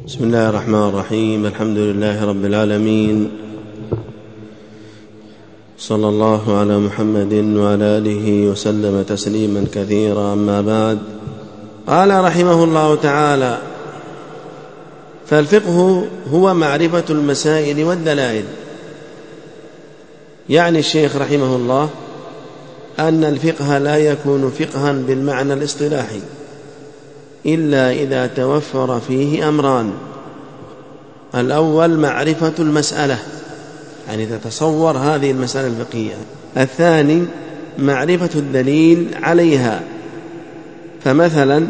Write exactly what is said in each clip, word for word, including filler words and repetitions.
بسم الله الرحمن الرحيم. الحمد لله رب العالمين، صلى الله على محمد وعلى آله وسلم تسليما كثيرا. أما بعد، قال رحمه الله تعالى: فالفقه هو معرفة المسائل والدلائل. يعني الشيخ رحمه الله أن الفقه لا يكون فقها بالمعنى الاصطلاحي إلا إذا توفر فيه أمران: الأول معرفة المسألة، يعني تتصور هذه المسألة الفقهية. الثاني معرفة الدليل عليها. فمثلا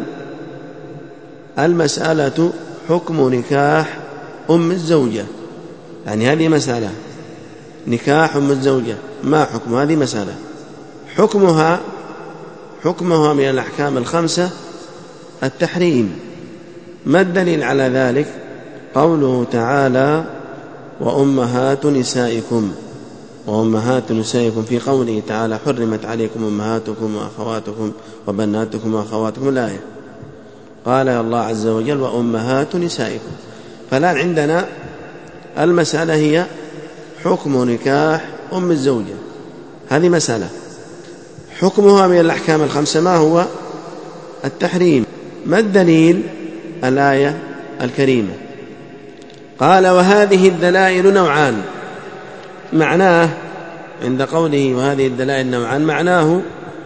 المسألة حكم نكاح أم الزوجة، يعني هذه مسألة، نكاح أم الزوجة ما حكم هذه مسألة، حكمها حكمها من الأحكام الخمسة التحريم. ما الدليل على ذلك؟ قوله تعالى: وأمهات نسائكم. وأمهات نسائكم في قوله تعالى: حرمت عليكم أمهاتكم وأخواتكم وبناتكم وأخواتكم. الآية قال الله عز وجل: وأمهات نسائكم. فالآن عندنا المسألة هي حكم نكاح أم الزوجة، هذه مسألة، حكمها من الأحكام الخمسة ما هو؟ التحريم. ما الدليل؟ الآية الكريمة. قال: وهذه الدلائل نوعان. معناه عند قوله وهذه الدلائل نوعان، معناه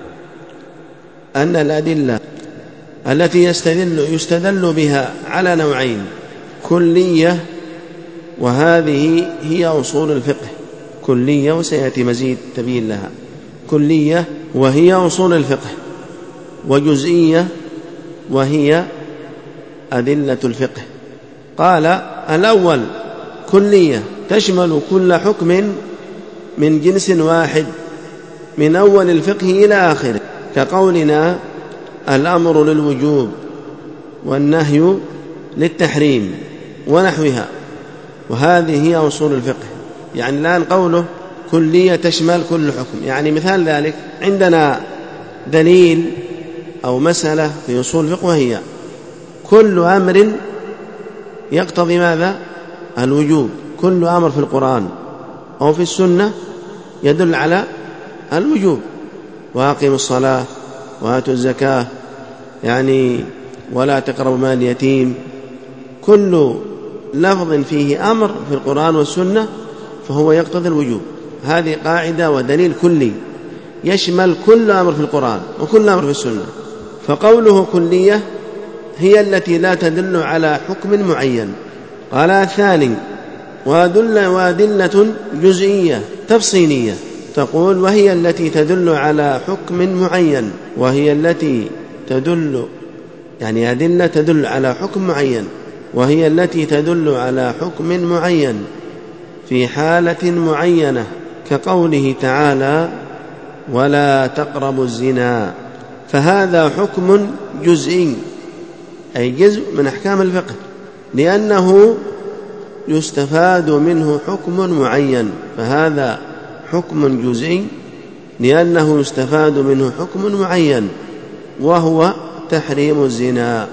أن الأدلة التي يستدل, يستدل بها على نوعين: كلية، وهذه هي أصول الفقه، كلية وسيأتي مزيد تبين لها، كلية وهي أصول الفقه، وجزئية وهي أدلة الفقه. قال: الأول كلية تشمل كل حكم من جنس واحد من أول الفقه إلى آخره، كقولنا الأمر للوجوب والنهي للتحريم ونحوها، وهذه هي أصول الفقه. يعني الآن قوله كلية تشمل كل حكم، يعني مثال ذلك عندنا دليل أو مسألة في أصول الفقه، وهي كل أمر يقتضي ماذا؟ الوجوب. كل أمر في القرآن أو في السنة يدل على الوجوب: وأقيموا الصلاة وآتوا الزكاة، يعني ولا تقربوا مال اليتيم. كل لفظ فيه أمر في القرآن والسنة فهو يقتضي الوجوب. هذه قاعدة ودليل كلي يشمل كل أمر في القرآن وكل أمر في السنة. فقوله كلية هي التي لا تدل على حكم معين. قال: الثاني وأدلة جزئية تفصيلية، تقول وهي التي تدل على حكم معين، وهي التي تدل يعني أدلة تدل على حكم معين، وهي التي تدل على حكم معين في حالة معينة، كقوله تعالى: ولا تقربوا الزنا. فهذا حكم جزئي، أي جزء من أحكام الفقه، لأنه يستفاد منه حكم معين. فهذا حكم جزئي لأنه يستفاد منه حكم معين، وهو تحريم الزنا.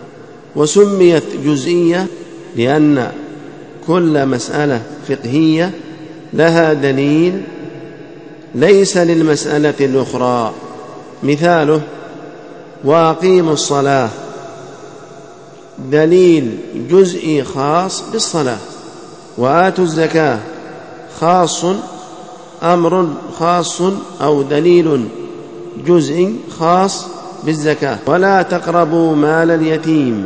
وسميت جزئية لأن كل مسألة فقهية لها دليل ليس للمسألة الأخرى. مثاله: وأقيموا الصلاة، دليل جزئي خاص بالصلاة. وآتوا الزكاة خاص، أمر خاص أو دليل جزئي خاص بالزكاة. ولا تقربوا مال اليتيم،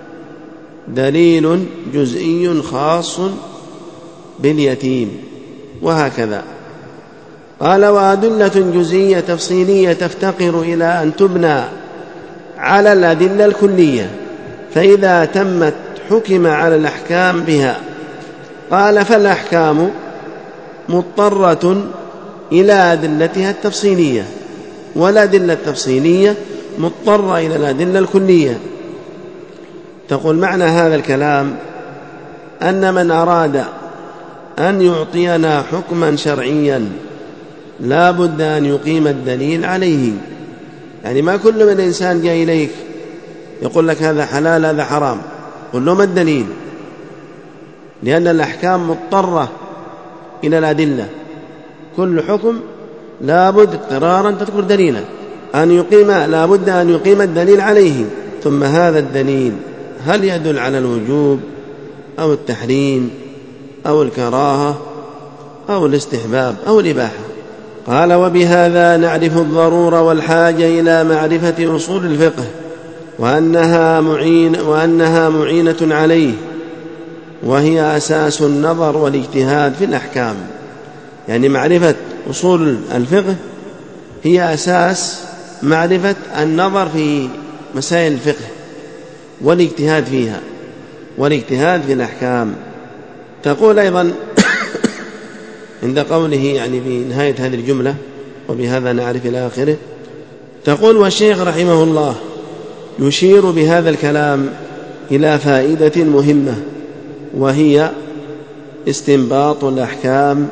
دليل جزئي خاص باليتيم، وهكذا. قال: وأدلة جزئية تفصيلية تفتقر إلى أن تبنى على الأدلة الكلية، فإذا تمت حكم على الأحكام بها. قال: فالأحكام مضطرة إلى أدلتها التفصيلية، والأدلة التفصيلية مضطرة إلى الأدلة الكلية. تقول معنى هذا الكلام أن من أراد أن يعطينا حكما شرعيا لا بد أن يقيم الدليل عليه. يعني ما كل من إنسان جاء إليك يقول لك هذا حلال هذا حرام، قل له ما الدليل، لأن الأحكام مضطرة إلى الأدلة، كل حكم لا بد اضطرارا تذكر دليلا، أن يقيم لا بد أن يقيم الدليل عليه، ثم هذا الدليل هل يدل على الوجوب أو التحريم أو الكراهة أو الاستحباب أو الإباحة. قال: وبهذا نعرف الضرورة والحاجة إلى معرفة أصول الفقه وأنها, معين وأنها معينة عليه، وهي أساس النظر والاجتهاد في الأحكام. يعني معرفة أصول الفقه هي أساس معرفة النظر في مسائل الفقه والاجتهاد فيها والاجتهاد في الأحكام. تقول أيضا عند قوله يعني في نهاية هذه الجملة: وبهذا نعرف إلى آخره، تقول: والشيخ رحمه الله يشير بهذا الكلام إلى فائدة مهمة، وهي استنباط الأحكام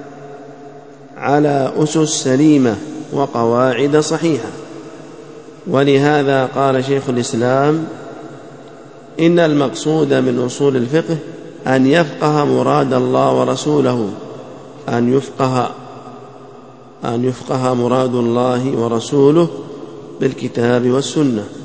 على أسس سليمة وقواعد صحيحة. ولهذا قال شيخ الإسلام: إن المقصود من أصول الفقه أن يفقه مراد الله ورسوله، أن يفقه أن يفقه مراد الله ورسوله بالكتاب والسنة.